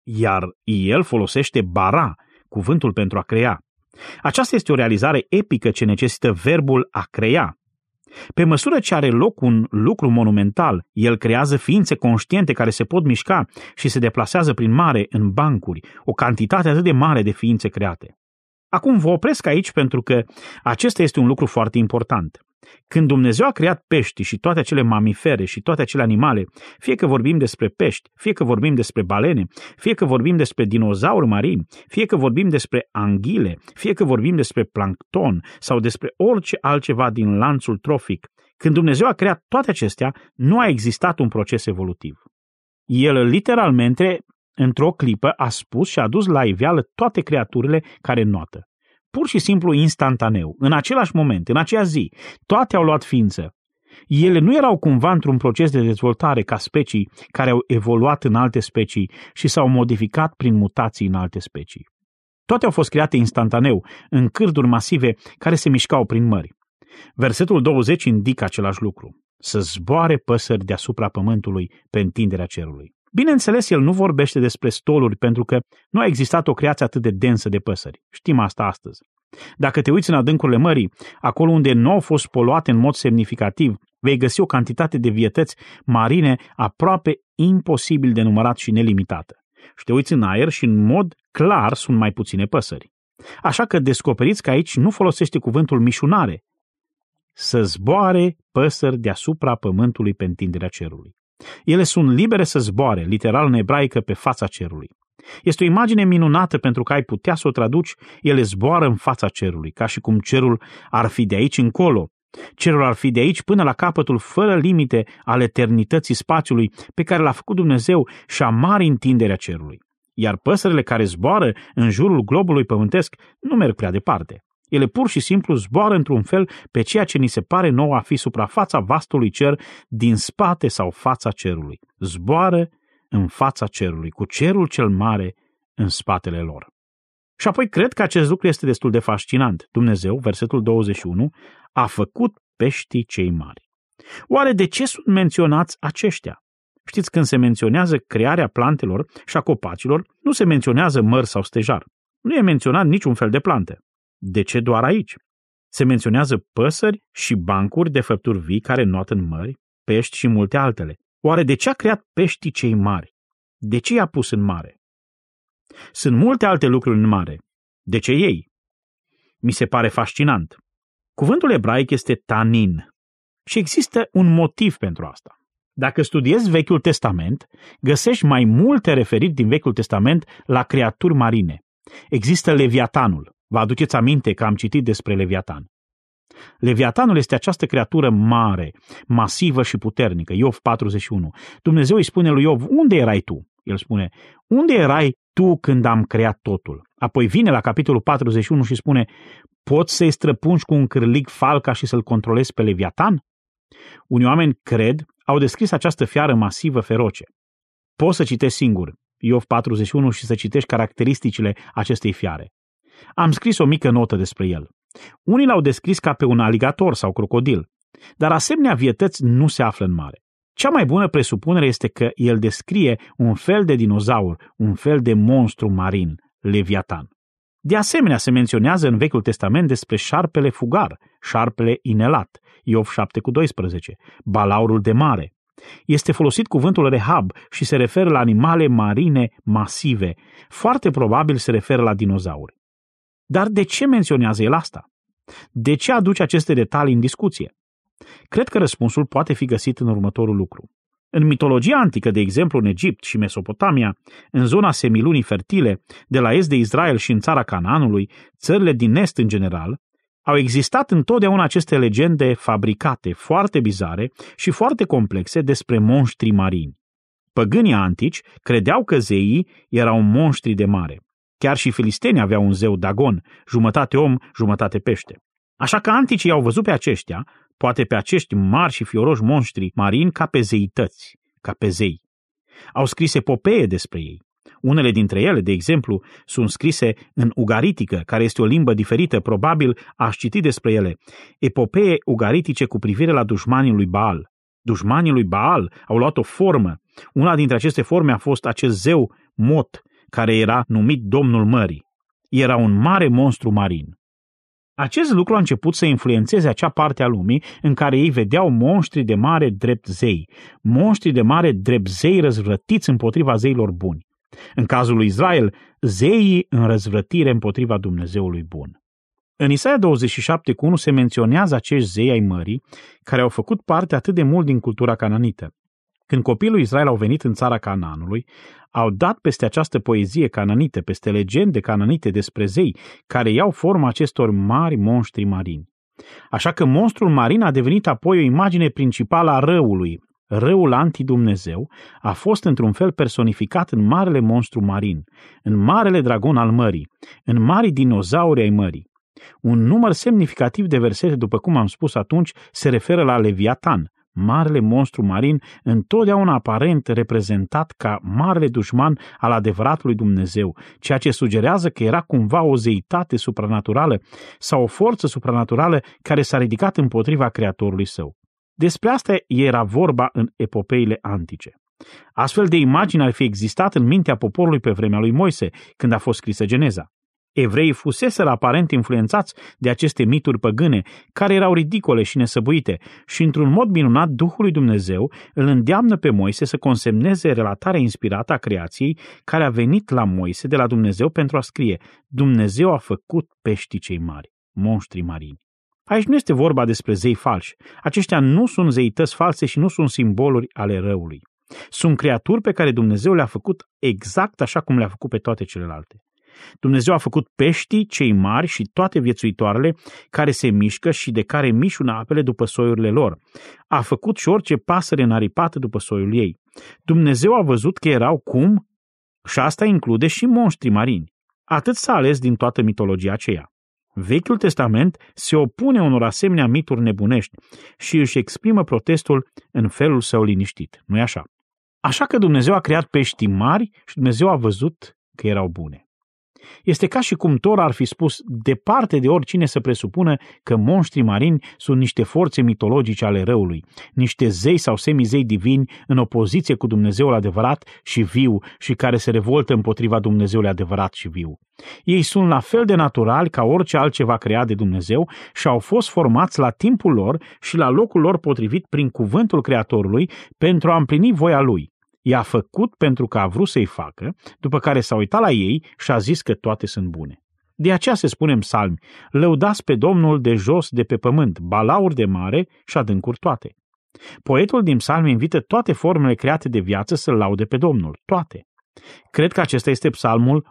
iar el folosește bara, cuvântul pentru a crea. Aceasta este o realizare epică ce necesită verbul a crea. Pe măsură ce are loc un lucru monumental, el creează ființe conștiente care se pot mișca și se deplasează prin mare în bancuri, o cantitate atât de mare de ființe create. Acum vă opresc aici pentru că acesta este un lucru foarte important. Când Dumnezeu a creat pești și toate acele mamifere și toate acele animale, fie că vorbim despre pești, fie că vorbim despre balene, fie că vorbim despre dinozauri marini, fie că vorbim despre anghile, fie că vorbim despre plancton sau despre orice altceva din lanțul trofic, când Dumnezeu a creat toate acestea, nu a existat un proces evolutiv. El literalmente, într-o clipă, a spus și a dus la iveală toate creaturile care înnoată. Pur și simplu instantaneu, în același moment, în aceea zi, toate au luat ființă. Ele nu erau cumva într-un proces de dezvoltare ca specii care au evoluat în alte specii și s-au modificat prin mutații în alte specii. Toate au fost create instantaneu, în cârduri masive care se mișcau prin mări. Versetul 20 indică același lucru: să zboare păsări deasupra pământului pe întinderea cerului. Bineînțeles, el nu vorbește despre stoluri pentru că nu a existat o creație atât de densă de păsări. Știm asta astăzi. Dacă te uiți în adâncurile mării, acolo unde nu au fost poluate în mod semnificativ, vei găsi o cantitate de vietăți marine aproape imposibil de numărat și nelimitată. Și te uiți în aer și în mod clar sunt mai puține păsări. Așa că descoperiți că aici nu folosește cuvântul mișunare. Să zboare păsări deasupra pământului pe întinderea cerului. Ele sunt libere să zboare, literal în ebraică, pe fața cerului. Este o imagine minunată pentru că ai putea să o traduci: ele zboară în fața cerului, ca și cum cerul ar fi de aici încolo. Cerul ar fi de aici până la capătul fără limite al eternității spațiului pe care l-a făcut Dumnezeu și a mari întinderea cerului. Iar păsările care zboară în jurul globului pământesc nu merg prea departe. Ele pur și simplu zboară într-un fel pe ceea ce ni se pare nouă a fi suprafața vastului cer din spate sau fața cerului. Zboară în fața cerului, cu cerul cel mare în spatele lor. Și apoi cred că acest lucru este destul de fascinant. Dumnezeu, versetul 21, a făcut peștii cei mari. Oare de ce sunt menționați aceștia? Știți, când se menționează crearea plantelor și a copacilor, nu se menționează mări sau stejar. Nu e menționat niciun fel de plante. De ce doar aici? Se menționează păsări și bancuri de făpturi vii care înnoată în mări, pești și multe altele. Oare de ce a creat peștii cei mari? De ce i-a pus în mare? Sunt multe alte lucruri în mare. De ce ei? Mi se pare fascinant. Cuvântul ebraic este tanin și există un motiv pentru asta. Dacă studiezi Vechiul Testament, găsești mai multe referiri din Vechiul Testament la creaturi marine. Există Leviatanul. Vă aduceți aminte că am citit despre Leviatan. Leviatanul este această creatură mare, masivă și puternică. Iov 41. Dumnezeu îi spune lui Iov: unde erai tu? El spune: unde erai tu când am creat totul? Apoi vine la capitolul 41 și spune: poți să-i străpungi cu un cârlig falca și să-l controlezi pe Leviatan? Unii oameni au descris această fiară masivă, feroce. Poți să citești singur Iov 41 și să citești caracteristicile acestei fiare. Am scris o mică notă despre el. Unii l-au descris ca pe un aligator sau crocodil, dar asemenea vietăți nu se află în mare. Cea mai bună presupunere este că el descrie un fel de dinozaur, un fel de monstru marin, Leviatan. De asemenea, se menționează în Vechiul Testament despre șarpele fugar, șarpele inelat, Iov 7:12, balaurul de mare. Este folosit cuvântul rehab și se referă la animale marine masive, foarte probabil se referă la dinozauri. Dar de ce menționează el asta? De ce aduce aceste detalii în discuție? Cred că răspunsul poate fi găsit în următorul lucru. În mitologia antică, de exemplu în Egipt și Mesopotamia, în zona semilunii fertile, de la est de Israel și în țara Canaanului, țările din est în general, au existat întotdeauna aceste legende fabricate, foarte bizare și foarte complexe despre monștri marini. Păgânii antici credeau că zeii erau monștri de mare. Chiar și filistenii aveau un zeu Dagon, jumătate om, jumătate pește. Așa că anticii au văzut pe aceștia, poate pe acești mari și fioroși monștri marini, ca pe zeități, ca pe zei. Au scris epopee despre ei. Unele dintre ele, de exemplu, sunt scrise în ugaritică, care este o limbă diferită, probabil aș citi despre ele. Epopee ugaritice cu privire la dușmanii lui Baal. Dușmanii lui Baal au luat o formă. Una dintre aceste forme a fost acest zeu Mot, care era numit Domnul Mării. Era un mare monstru marin. Acest lucru a început să influențeze acea parte a lumii în care ei vedeau monștri de mare drept zei, monștri de mare drept zei răzvrătiți împotriva zeilor buni. În cazul lui Israel, zeii în răzvrătire împotriva Dumnezeului bun. În Isaia 27:1 se menționează acești zei ai mării care au făcut parte atât de mult din cultura cananită. Când copiii lui Israel au venit în țara Canaanului, au dat peste această poezie cananită, peste legende cananite despre zei, care iau forma acestor mari monștri marini. Așa că monstrul marin a devenit apoi o imagine principală a răului. Răul anti-Dumnezeu a fost într-un fel personificat în marele monstru marin, în marele dragon al mării, în marii dinozauri ai mării. Un număr semnificativ de versete, după cum am spus atunci, se referă la Leviatan, marele monstru marin, întotdeauna aparent reprezentat ca marele dușman al adevăratului Dumnezeu, ceea ce sugerează că era cumva o zeitate supranaturală sau o forță supranaturală care s-a ridicat împotriva Creatorului său. Despre asta era vorba în epopeile antice. Astfel de imagini ar fi existat în mintea poporului pe vremea lui Moise, când a fost scrisă Geneza. Evreii fuseseră aparent influențați de aceste mituri păgâne, care erau ridicole și nesăbuite, și într-un mod minunat Duhul lui Dumnezeu îl îndeamnă pe Moise să consemneze relatarea inspirată a creației care a venit la Moise de la Dumnezeu pentru a scrie: Dumnezeu a făcut peștii cei mari, monștri marini. Aici nu este vorba despre zei falși. Aceștia nu sunt zeități false și nu sunt simboluri ale răului. Sunt creaturi pe care Dumnezeu le-a făcut exact așa cum le-a făcut pe toate celelalte. Dumnezeu a făcut peștii cei mari și toate viețuitoarele care se mișcă și de care mișună apele după soiurile lor. A făcut și orice pasăre înaripată după soiul ei. Dumnezeu a văzut că erau cum, și asta include și monștri marini. Atât s-a ales din toată mitologia aceea. Vechiul Testament se opune unor asemenea mituri nebunești și își exprimă protestul în felul său liniștit. Nu-i așa? Așa că Dumnezeu a creat pești mari și Dumnezeu a văzut că erau bune. Este ca și cum Tora ar fi spus, departe de oricine să presupună că monștrii marini sunt niște forțe mitologice ale răului, niște zei sau semizei divini în opoziție cu Dumnezeul adevărat și viu și care se revoltă împotriva Dumnezeului adevărat și viu. Ei sunt la fel de naturali ca orice altceva creat de Dumnezeu și au fost formați la timpul lor și la locul lor potrivit prin cuvântul Creatorului pentru a împlini voia Lui. I-a făcut pentru că a vrut să-i facă, după care s-a uitat la ei și a zis că toate sunt bune. De aceea se spune în psalmi: lăudați pe Domnul de jos de pe pământ, balauri de mare și adâncuri toate. Poetul din psalmi invită toate formele create de viață să-L laude pe Domnul, toate. Cred că acesta este psalmul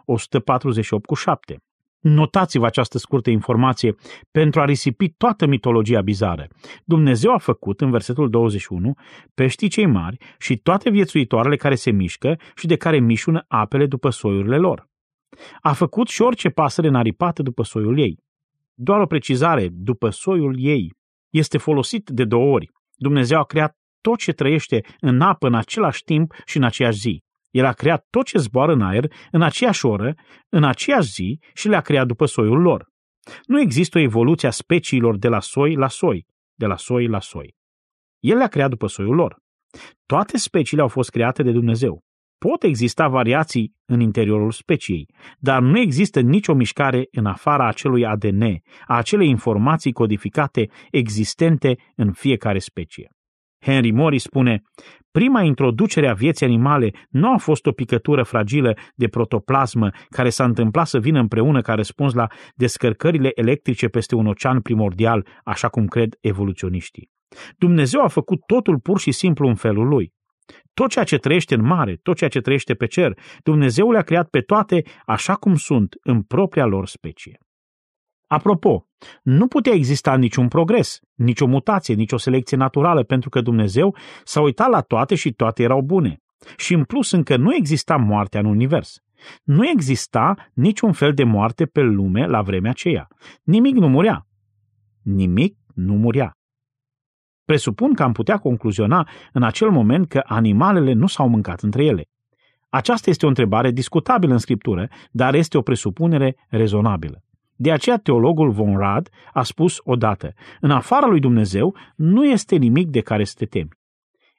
148:7. Notați-vă această scurtă informație pentru a risipi toată mitologia bizară. Dumnezeu a făcut, în versetul 21, peștii cei mari și toate viețuitoarele care se mișcă și de care mișună apele după soiurile lor. A făcut și orice pasăre înaripată după soiul ei. Doar o precizare, după soiul ei, este folosit de 2 ori. Dumnezeu a creat tot ce trăiește în apă în același timp și în aceeași zi. El a creat tot ce zboară în aer, în aceeași oră, în aceeași zi și le-a creat după soiul lor. Nu există o evoluție a speciilor de la soi la soi, de la soi la soi. El le-a creat după soiul lor. Toate speciile au fost create de Dumnezeu. Pot exista variații în interiorul speciei, dar nu există nicio mișcare în afara acelui ADN, a acelei informații codificate existente în fiecare specie. Henry Morris spune: prima introducere a vieții animale nu a fost o picătură fragilă de protoplasmă care s-a întâmplat să vină împreună ca răspuns la descărcările electrice peste un ocean primordial, așa cum cred evoluționiștii. Dumnezeu a făcut totul pur și simplu în felul lui. Tot ceea ce trăiește în mare, tot ceea ce trăiește pe cer, Dumnezeu le-a creat pe toate așa cum sunt, în propria lor specie. Apropo, nu putea exista niciun progres, nicio mutație, nicio selecție naturală, pentru că Dumnezeu s-a uitat la toate și toate erau bune. Și în plus încă nu exista moartea în univers. Nu exista niciun fel de moarte pe lume la vremea aceea. Nimic nu murea. Nimic nu murea. Presupun că am putea concluziona în acel moment că animalele nu s-au mâncat între ele. Aceasta este o întrebare discutabilă în Scriptură, dar este o presupunere rezonabilă. De aceea teologul von Rad a spus odată: în afara lui Dumnezeu nu este nimic de care să te temi.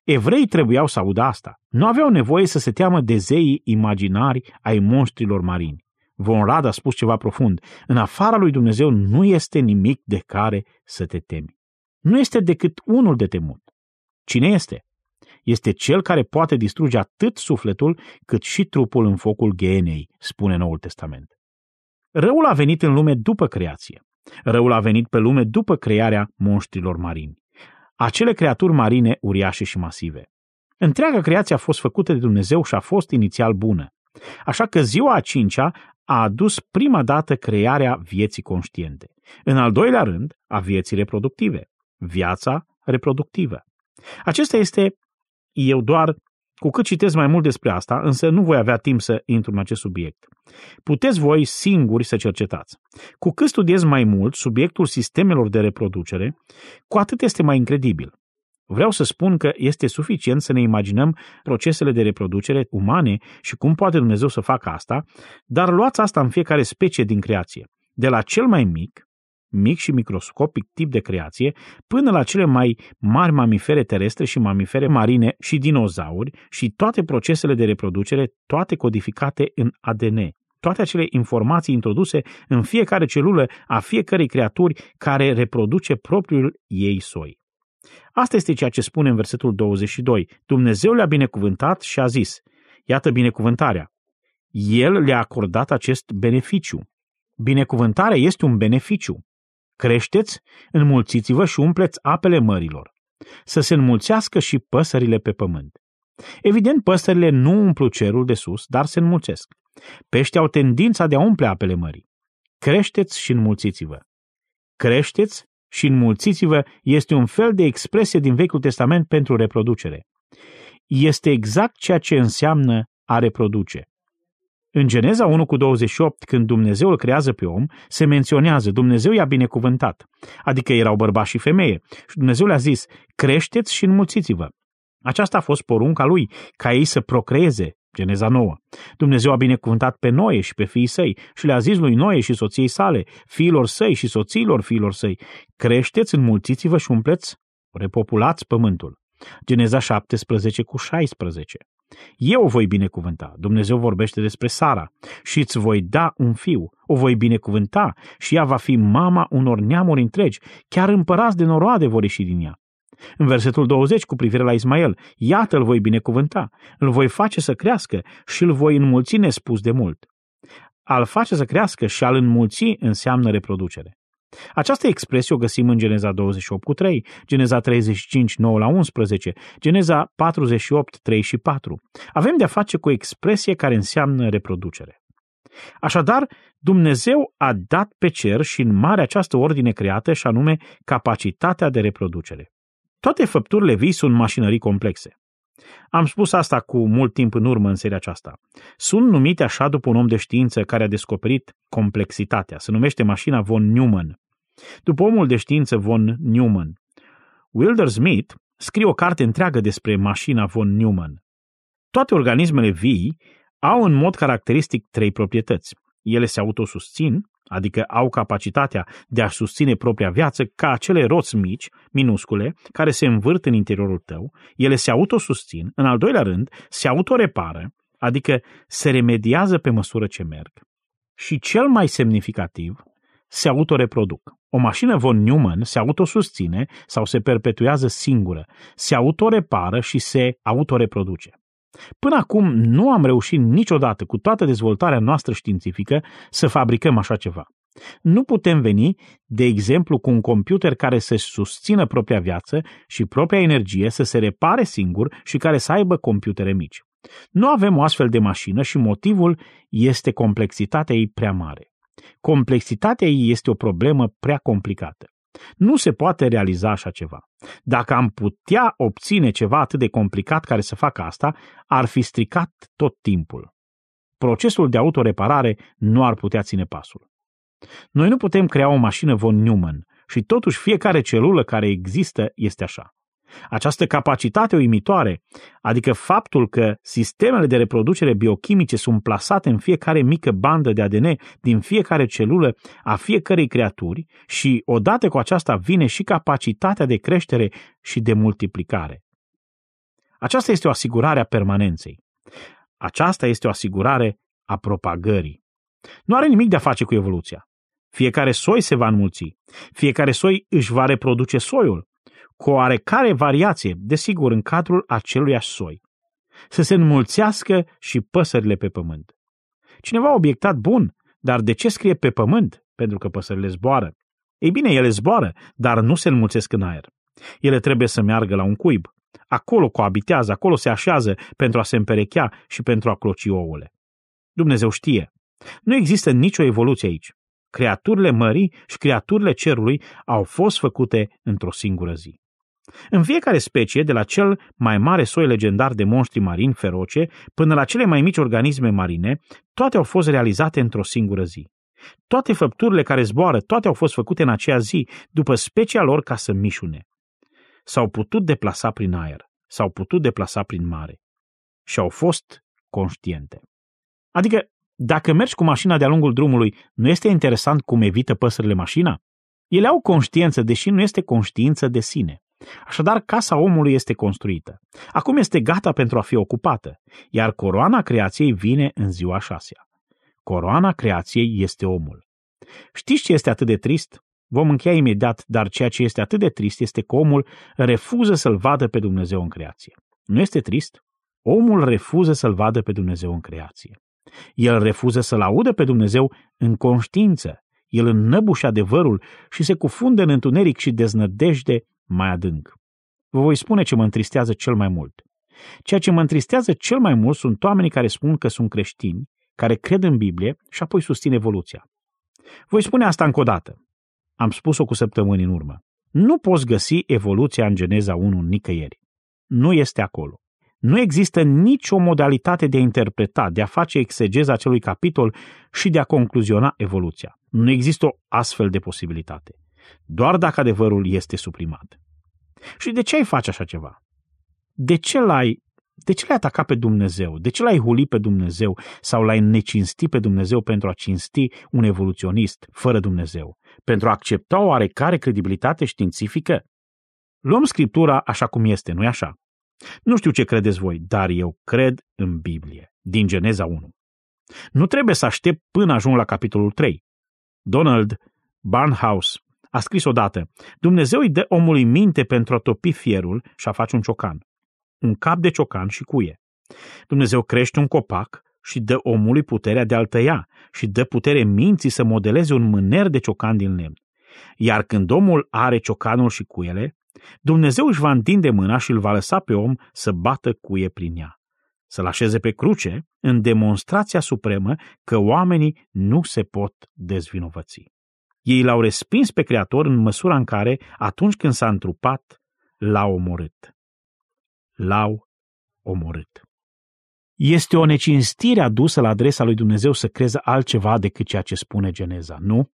Evreii trebuiau să audă asta. Nu aveau nevoie să se teamă de zeii imaginari ai monștrilor marini. Von Rad a spus ceva profund. În afara lui Dumnezeu nu este nimic de care să te temi. Nu este decât unul de temut. Cine este? Este cel care poate distruge atât sufletul cât și trupul în focul ghenei, spune Noul Testament. Răul a venit în lume după creație. Răul a venit pe lume după crearea monștrilor marini. Acele creaturi marine uriașe și masive. Întreaga creație a fost făcută de Dumnezeu și a fost inițial bună. Așa că ziua a cincea a adus prima dată crearea vieții conștiente. În al doilea rând, a vieții reproductive. Viața reproductivă. Acesta este, eu doar, cu cât citesc mai mult despre asta, însă nu voi avea timp să intru în acest subiect. Puteți voi singuri să cercetați. Cu cât studiez mai mult subiectul sistemelor de reproducere, cu atât este mai incredibil. Vreau să spun că este suficient să ne imaginăm procesele de reproducere umane și cum poate Dumnezeu să facă asta, dar luați asta în fiecare specie din creație, de la cel mai mic și microscopic tip de creație, până la cele mai mari mamifere terestre și mamifere marine și dinozauri și toate procesele de reproducere, toate codificate în ADN. Toate acele informații introduse în fiecare celulă a fiecărei creaturi care reproduce propriul ei soi. Asta este ceea ce spune în versetul 22. Dumnezeu le-a binecuvântat și a zis, iată binecuvântarea. El le-a acordat acest beneficiu. Binecuvântarea este un beneficiu. Creșteți, înmulțiți-vă și umpleți apele mărilor. Să se înmulțească și păsările pe pământ. Evident, păsările nu umplu cerul de sus, dar se înmulțesc. Peștii au tendința de a umple apele mării. Creșteți și înmulțiți-vă. Creșteți și înmulțiți-vă este un fel de expresie din Vechiul Testament pentru reproducere. Este exact ceea ce înseamnă a reproduce. În Geneza 1:28, când Dumnezeu îl creează pe om, se menționează Dumnezeu i-a binecuvântat, adică erau bărbați și femeie, și Dumnezeu le-a zis, creșteți și înmulțiți-vă. Aceasta a fost porunca lui, ca ei să procreeze, Geneza 9. Dumnezeu a binecuvântat pe Noe și pe fiii săi și le-a zis lui Noe și soției sale, fiilor săi și soțiilor fiilor săi, creșteți, înmulțiți-vă și umpleți, repopulați pământul. Geneza 17:16. Eu o voi binecuvânta, Dumnezeu vorbește despre Sara, și îți voi da un fiu, o voi binecuvânta și ea va fi mama unor neamuri întregi, chiar împărați de noroade vor ieși din ea. În versetul 20 cu privire la Ismael, iată îl voi binecuvânta, îl voi face să crească și îl voi înmulți nespus de mult. A-l face să crească și a-l înmulți înseamnă reproducere. Această expresie o găsim în Geneza 28:3, Geneza 35:9-11, Geneza 48:3-4. Avem de-a face cu o expresie care înseamnă reproducere. Așadar, Dumnezeu a dat pe cer și în mare această ordine creată, și anume capacitatea de reproducere. Toate făpturile vii sunt mașinării complexe. Am spus asta cu mult timp în urmă în seria aceasta. Sunt numite așa după un om de știință care a descoperit complexitatea. Se numește mașina von Neumann. După omul de știință von Neumann. Wilder Smith scrie o carte întreagă despre mașina von Neumann. Toate organismele vii au în mod caracteristic 3 proprietăți. Ele se autosusțin, adică au capacitatea de a susține propria viață ca acele roți mici, minuscule, care se învârt în interiorul tău. Ele se autosusțin, în al doilea rând, se autorepară, adică se remediază pe măsură ce merg. Și cel mai semnificativ, se autoreproduc. O mașină von Neumann se autosusține sau se perpetuează singură, se autorepară și se autoreproduce. Până acum nu am reușit niciodată, cu toată dezvoltarea noastră științifică, să fabricăm așa ceva. Nu putem veni, de exemplu, cu un computer care să susțină propria viață și propria energie, să se repare singur și care să aibă computere mici. Nu avem o astfel de mașină și motivul este complexitatea ei prea mare. Complexitatea ei este o problemă prea complicată. Nu se poate realiza așa ceva. Dacă am putea obține ceva atât de complicat care să facă asta, ar fi stricat tot timpul. Procesul de autoreparare nu ar putea ține pasul. Noi nu putem crea o mașină von Neumann și totuși fiecare celulă care există este așa. Această capacitate uimitoare, adică faptul că sistemele de reproducere biochimice sunt plasate în fiecare mică bandă de ADN din fiecare celulă a fiecărei creaturi și odată cu aceasta vine și capacitatea de creștere și de multiplicare. Aceasta este o asigurare a permanenței. Aceasta este o asigurare a propagării. Nu are nimic de a face cu evoluția. Fiecare soi se va înmulți. Fiecare soi își va reproduce soiul, cu oarecare variație, desigur, în cadrul aceluiași soi. Să se înmulțească și păsările pe pământ. Cineva a obiectat, bun, dar de ce scrie pe pământ? Pentru că păsările zboară. Ei bine, ele zboară, dar nu se înmulțesc în aer. Ele trebuie să meargă la un cuib. Acolo coabitează, acolo se așează pentru a se împerechea și pentru a cloci ouăle. Dumnezeu știe. Nu există nicio evoluție aici. Creaturile mării și creaturile cerului au fost făcute într-o singură zi. În fiecare specie, de la cel mai mare soi legendar de monștri marini feroce până la cele mai mici organisme marine, toate au fost realizate într-o singură zi. Toate făpturile care zboară, toate au fost făcute în aceea zi, după specia lor ca să mișune. S-au putut deplasa prin aer, s-au putut deplasa prin mare și au fost conștiente. Adică, dacă mergi cu mașina de-a lungul drumului, nu este interesant cum evită păsările mașina? Ele au conștiință, deși nu este conștiință de sine. Așadar, casa omului este construită. Acum este gata pentru a fi ocupată, iar coroana creației vine în ziua 6-a. Coroana creației este omul. Știți ce este atât de trist? Vom încheia imediat, dar ceea ce este atât de trist este că omul refuză să-L vadă pe Dumnezeu în creație. Nu este trist? Omul refuză să-L vadă pe Dumnezeu în creație. El refuză să-L audă pe Dumnezeu în conștiință. El înnăbușe adevărul și se cufundă în întuneric și deznădejde mai adânc. Vă voi spune ce mă întristează cel mai mult. Ceea ce mă întristează cel mai mult sunt oamenii care spun că sunt creștini, care cred în Biblie și apoi susțin evoluția. Voi spune asta încă o dată. Am spus-o cu săptămâni în urmă. Nu poți găsi evoluția în Geneza 1 nicăieri. Nu este acolo. Nu există nicio modalitate de a interpreta, de a face exegeza acelui capitol și de a concluziona evoluția. Nu există o astfel de posibilitate. Doar dacă adevărul este suprimat. Și de ce ai face așa ceva? De ce l-ai atacat pe Dumnezeu? De ce l-ai hulit pe Dumnezeu sau l-ai necinstit pe Dumnezeu pentru a cinsti un evoluționist fără Dumnezeu? Pentru a accepta o oarecare credibilitate științifică? Luăm Scriptura așa cum este, nu-i așa? Nu știu ce credeți voi, dar eu cred în Biblie, din Geneza 1. Nu trebuie să aștept până ajung la capitolul 3. Donald Barnhouse a scris odată: Dumnezeu îi dă omului minte pentru a topi fierul și a face un ciocan, un cap de ciocan și cuie. Dumnezeu crește un copac și dă omului puterea de a-l tăia și dă putere minții să modeleze un mâner de ciocan din lemn. Iar când omul are ciocanul și cuiele, Dumnezeu își va întinde mâna și îl va lăsa pe om să bată cuie prin ea, să-l așeze pe cruce în demonstrația supremă că oamenii nu se pot dezvinovăți. Ei l-au respins pe Creator în măsura în care, atunci când s-a întrupat, l-au omorât. L-au omorât. Este o necinstire adusă la adresa lui Dumnezeu să creze altceva decât ceea ce spune Geneza, nu?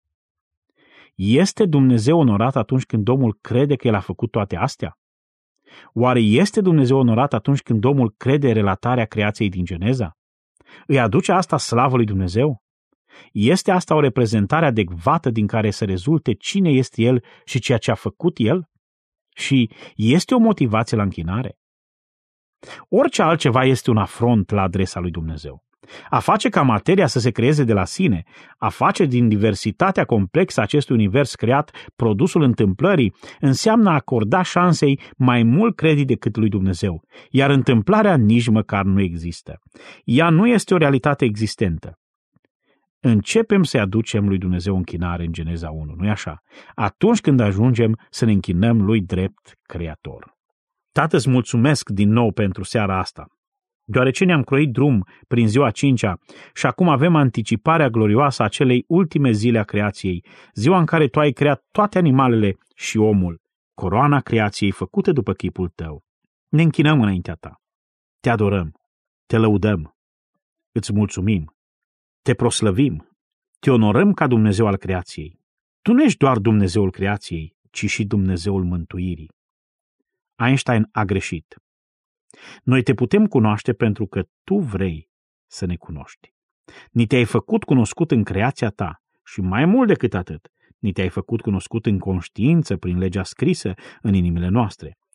Este Dumnezeu onorat atunci când omul crede că El a făcut toate astea? Oare este Dumnezeu onorat atunci când omul crede relatarea creației din Geneza? Îi aduce asta slavă lui Dumnezeu? Este asta o reprezentare adecvată din care să rezulte cine este El și ceea ce a făcut El? Și este o motivație la închinare? Orice altceva este un afront la adresa lui Dumnezeu. A face ca materia să se creeze de la sine, a face din diversitatea complexă a acestui univers creat produsul întâmplării, înseamnă a acorda șansei mai mult credit decât lui Dumnezeu, iar întâmplarea nici măcar nu există. Ea nu este o realitate existentă. Începem să-i aducem lui Dumnezeu închinare în Geneza 1, nu-i așa? Atunci când ajungem să ne închinăm lui drept Creator. Tată, îți mulțumesc din nou pentru seara asta, deoarece ne-am croit drum prin ziua 5-a și acum avem anticiparea glorioasă a celei ultime zile a creației, ziua în care Tu ai creat toate animalele și omul, coroana creației făcută după chipul Tău. Ne închinăm înaintea Ta, Te adorăm, Te lăudăm, îți mulțumim, Te proslăvim, Te onorăm ca Dumnezeu al creației. Tu nu ești doar Dumnezeul creației, ci și Dumnezeul mântuirii. Einstein a greșit. Noi Te putem cunoaște pentru că Tu vrei să ne cunoști. Ni Te-ai făcut cunoscut în creația Ta și mai mult decât atât, ni Te-ai făcut cunoscut în conștiință prin legea scrisă în inimile noastre.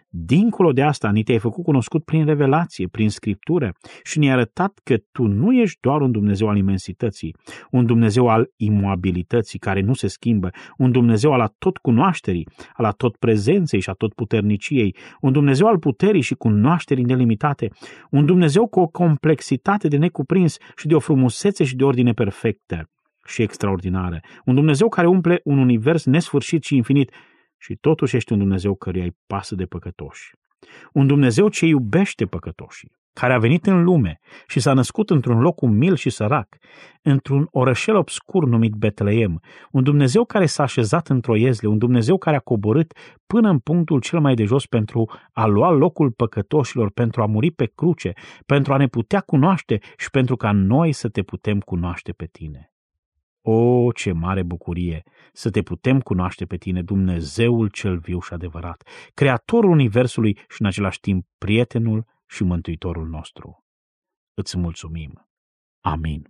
Dincolo de asta, ni te-ai făcut cunoscut prin revelație, prin Scriptură și ne-ai arătat că tu nu ești doar un Dumnezeu al imensității, un Dumnezeu al imobilității care nu se schimbă, un Dumnezeu al atotcunoașterii, al atotprezenței și atotputerniciei, un Dumnezeu al puterii și cunoașterii nelimitate, un Dumnezeu cu o complexitate de necuprins și de o frumusețe și de ordine perfectă și extraordinară, un Dumnezeu care umple un univers nesfârșit și infinit, și totuși ești un Dumnezeu căruia îi pasă de păcătoși. Un Dumnezeu ce iubește păcătoșii, care a venit în lume și s-a născut într-un loc umil și sărac, într-un orășel obscur numit Betleem, un Dumnezeu care s-a așezat într-o iezle, un Dumnezeu care a coborât până în punctul cel mai de jos pentru a lua locul păcătoșilor, pentru a muri pe cruce, pentru a ne putea cunoaște și pentru ca noi să te putem cunoaște pe tine. O, ce mare bucurie să te putem cunoaște pe tine, Dumnezeul cel viu și adevărat, Creatorul Universului și în același timp prietenul și mântuitorul nostru. Îți mulțumim. Amin.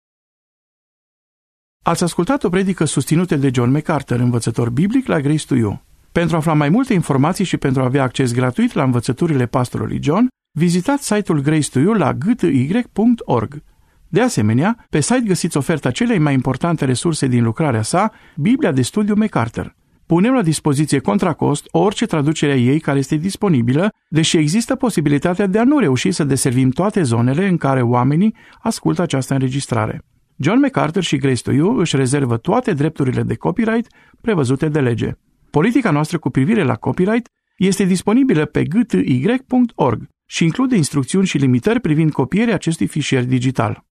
Ați ascultat o predică susținută de John MacArthur, învățător biblic la Grace to You. Pentru a afla mai multe informații și pentru a avea acces gratuit la învățăturile pastorului John, vizitați site-ul Grace to You la gty.org. De asemenea, pe site găsiți oferta celei mai importante resurse din lucrarea sa, Biblia de studiu MacArthur. Punem la dispoziție contra cost orice traducere a ei care este disponibilă, deși există posibilitatea de a nu reuși să deservim toate zonele în care oamenii ascultă această înregistrare. John MacArthur și Grace to You își rezervă toate drepturile de copyright prevăzute de lege. Politica noastră cu privire la copyright este disponibilă pe gty.org și include instrucțiuni și limitări privind copierea acestui fișier digital.